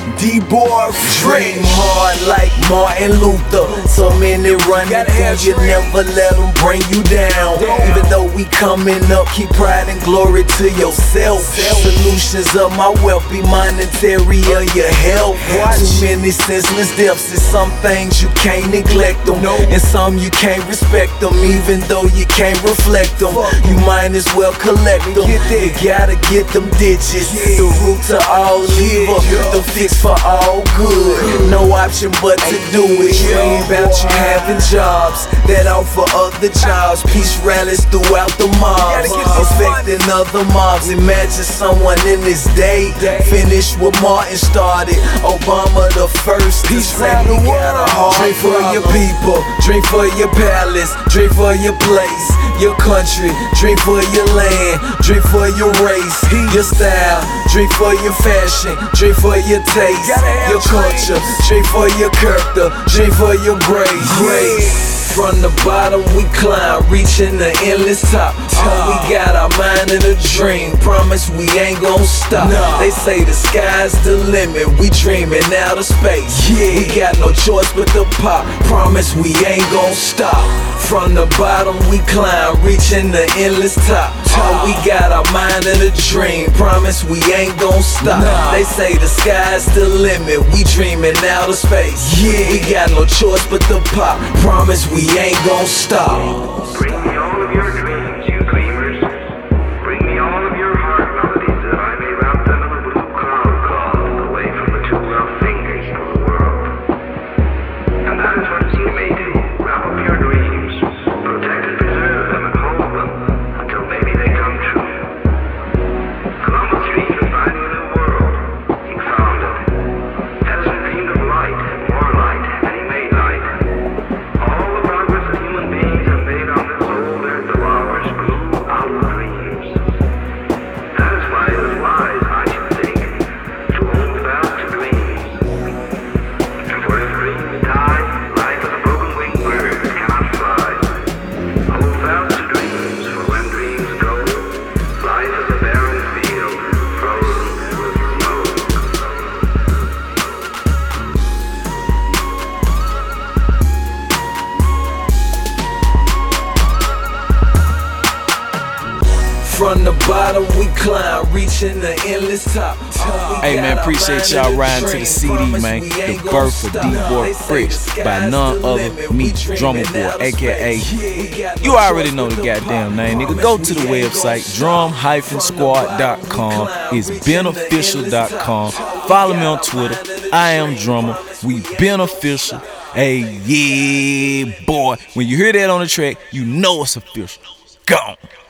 D-Boy Dream hard like Martin Luther. So many running through you, never let them bring you down. Even though we coming up, keep pride and glory to yourself. Solutions of my wealth be monetary or your health. Too many senseless deaths, and some things you can't neglect them, and some you can't respect them. Even though you can't reflect them, you might as well collect them. You gotta get them ditches, the root to all evil, the fix for all good. No option but to do it. Dream about you having jobs that offer other jobs. Peace rallies throughout the mobs, affecting other mobs. Imagine someone in this day finish what Martin started. Obama the first to say we got a heart. Dream for your people, dream for your palace, dream for your place, your country, dream for your land, dream for your race, your style, dream for your fashion, dream for your taste, your culture, dream for your character, dream for your grace. From the bottom we climb, reaching the endless top. All we got our mind and a dream, promise we ain't gon' stop. They say the sky's the limit, we dreaming out of space. We got no choice but to pop, promise we ain't gon' stop. From the bottom we climb, reaching the endless top. All we got our mind and a dream, promise we ain't gon' stop. They say the sky's the limit, we dreaming out of space. We got no choice but to pop, promise we ain't gon' stop. Bring me all of your dreams, you dreamers. Bring me all of your heart melodies, that I may wrap them in a blue cloud cloth, away from the two rough fingers of the world. And that is what you may do. Wrap up your dreams, protect and preserve them, and hold them until maybe they come true. Columbus dreamed of finding a new world. He found it. Edison dreamed of light, more light, and he made light. All the progress that human beings have made on this old earth of ours grew out of dreams. That is why it is wise, I should think, to hold fast to dreams. For if dreams die, life is a broken-winged bird that cannot fly. Hold fast to dreams, for when dreams go, life is a barren field frozen with smoke. From the bottom we climb, reaching the endless top. Hey man, appreciate y'all riding to the CD, man. The birth of D-Boy Fresh by none other me, Drummer Boy, aka. You already know the goddamn name, nigga. Go to the website, drum-squad.com. It's beneficial.com. Follow me on Twitter. I am Drummer. We beneficial. Hey, yeah, boy. When you hear that on the track, you know it's official. Gone.